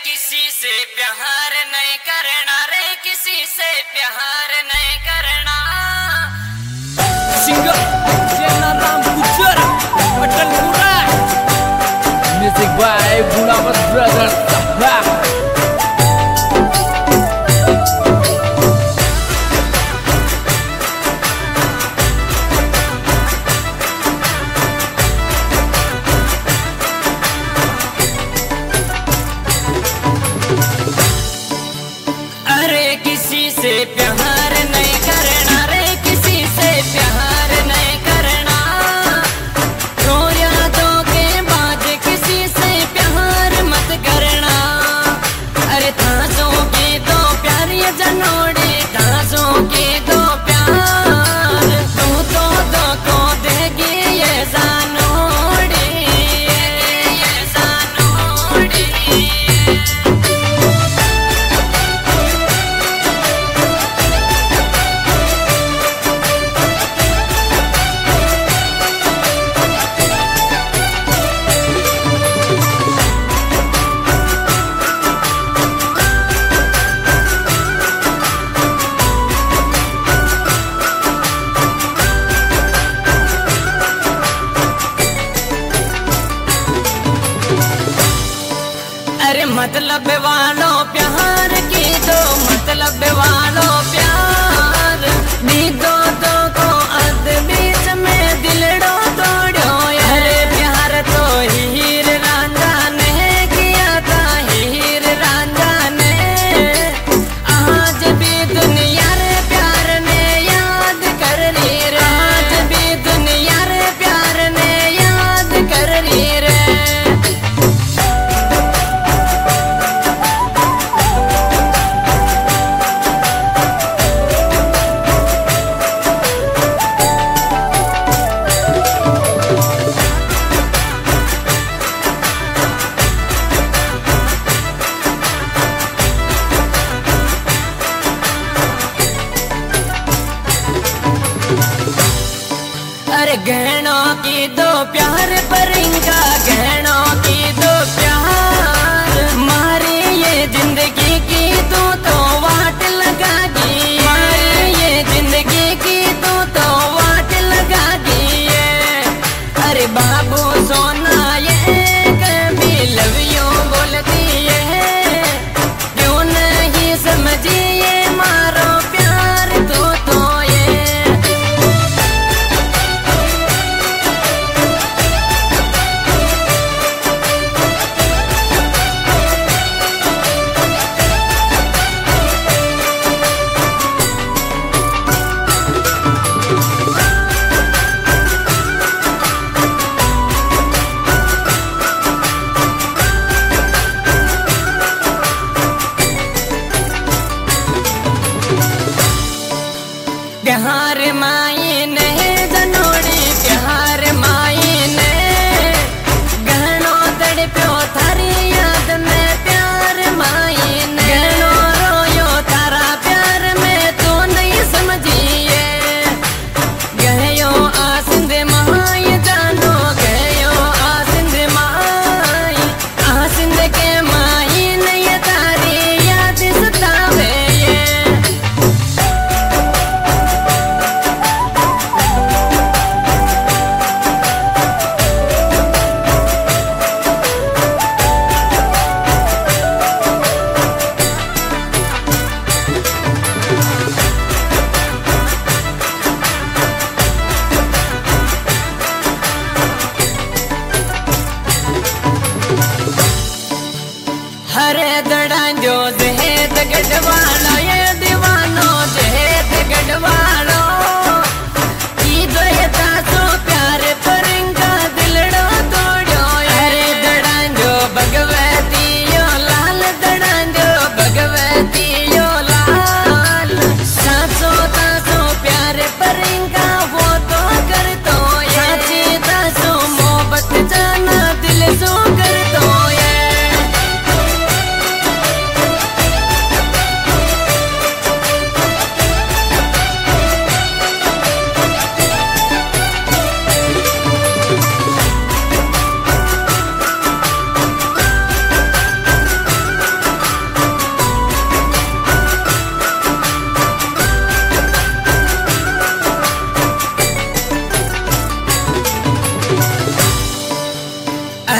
किसी से प्यार नहीं करना रे, किसी से प्यार नहीं करना। Singer Jaynaram Gujar Atalpura, music by Gulabat brothers. किसी से प्यार नहीं करना रे, किसी से प्यार नहीं करना। रो यादों के बाद किसी से प्यार मत करना। अरे थासों के दो प्यार ये जनोड़े, थासों के दो प्यार तू तो दो को देगी ये जानोड़े, ये जानोड़े। अरे मतलब वालों प्यार की दो, मतलब वालों प्यार दी दो दो को अद बीच में दिलड़ो तोड़ो। अरे प्यार तो हीर रांझा ने किया था, हीर रांझा ने। आज भी दुनिया रे प्यार ने याद कर रही रे, आज भी दुनिया रे प्यार ने याद कर रही रे। अरे गहनों की दो प्यार पर इनका, गहनों की दो प्यार। मारी ये जिंदगी की तू तो वाट लगा दी, मारी ये जिंदगी की तू तो वाट लगा दी। अरे बाबू सोना ये कभी लव यू बोलती है, क्यों नहीं समझी ये मारो प्यार तू तो ये। प्यार माई ने जनोड़ी, प्यार माई ने गहनों तड़प्यो थारी याद में। प्यार माई ने गहनों रोयो थारा प्यार में, तू नहीं समझिए। गयो आसिंद माई जानो, गयो आसिंद माई, आसिंद के माई नहीं तारी याद सतावे ये। हरे दड़ांजो जहेद गढ़वालो, ये दीवानो जहेद गढ़वालो। की दोयता सो प्यार परंगा दिलड़ो तोड़ो। हरे दड़ांजो भगवती यो लाल, दड़ांजो भगवती यो लाल। सासो तासो प्यार परंगा वो तो कर तो ये, साची तासो मोहब्बत जाना दिल सो कर तो ये।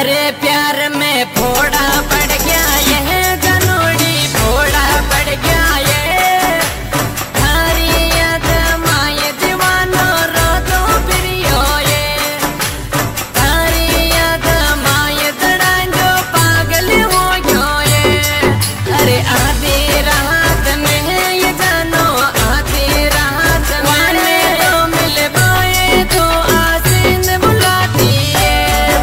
अरे प्यार में फोड़ा पड़ गया ये जनोड़ी फोड़ा पड़ गया ये थारी याद माए दीवानो रो तो प्रियो ये थारी याद माए दड़ा जो पागल हो गयो ये अरे आधी रात में ये जानो आधी रात में तो मिल पाए तो आसीन बुलाती है।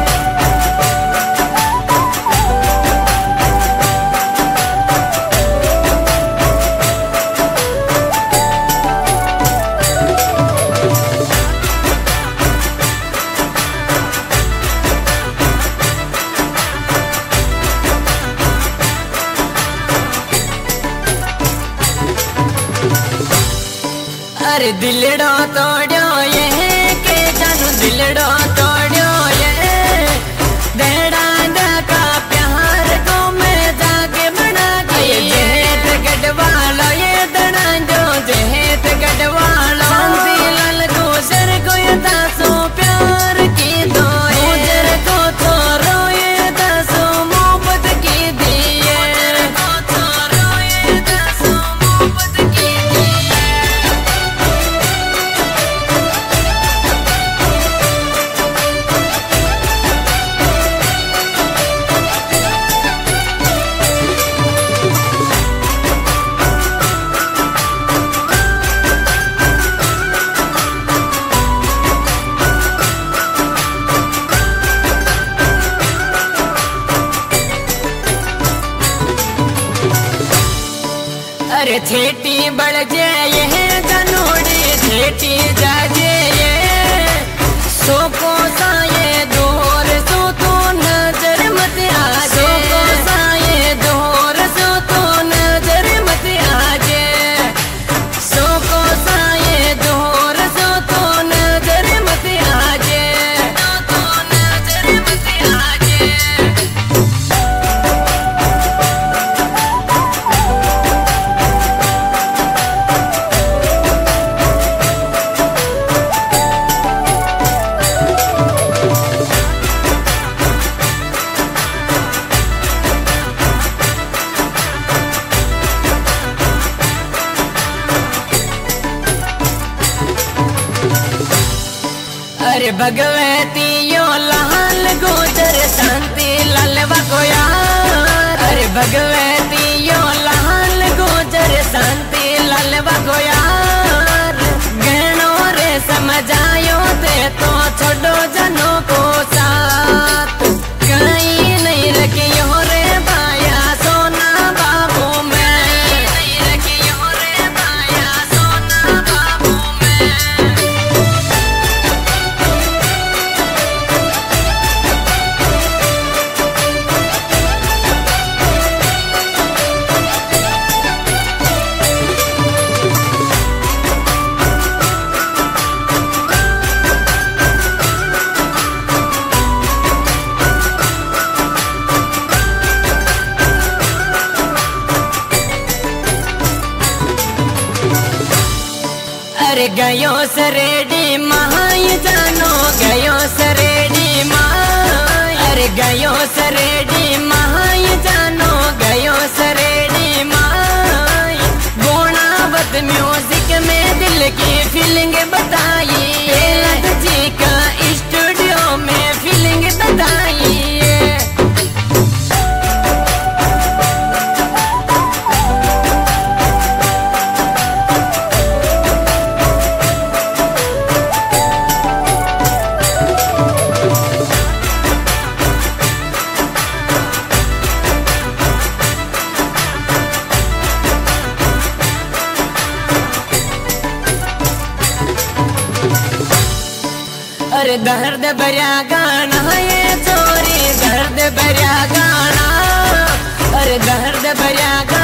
अरे दिलड़ो तोड़ो ये के जानू दिलड़ो तोड़ो ये देड़ा का प्यार को मैं जाके बना के जेत गढ़वालो ये दड़ा जो जेत गढ़वालो शांति लाल गुजर को ये दासो प्यार की दो गुजर को थोरो ये दासो मोहब्बत की दिए को थोरो ये दासो मोहब्बत की दिए। अरे छेटी बढ़ जाए ये जनोड़ी छेटी जाजे ये सो को सा ये दूर सो तो नजर मत आजे सो को सा ये दूर सो तो नजर मत आजे सो को सा ये दूर सो तो नजर मत आजे तो नजर मत आजे। अरे भगवती यो लाल गोचर शांति लालवा को यार अरे भगवती यो लाल गोचर शांति लालवा को यार गहनो रे समझायो दे तो छोड़ो जनों को साथ कहीं नहीं रखियो रे बाया सोना बाबू मैं नहीं रखियो रे बाया सोना बाबू मैं। अरे गयो सरेडी माय जानो गयो सरेडी माय अरे गयो सरेडी माय जानो गयो सरेडी माय गुणावत म्यूजिक में दिल की फीलिंग बताई लत जी का स्टूडियो में फीलिंग बताई। अरे दर्द भरिया गाना ये चोरी दर्द भरिया गाना अरे दर्द भरिया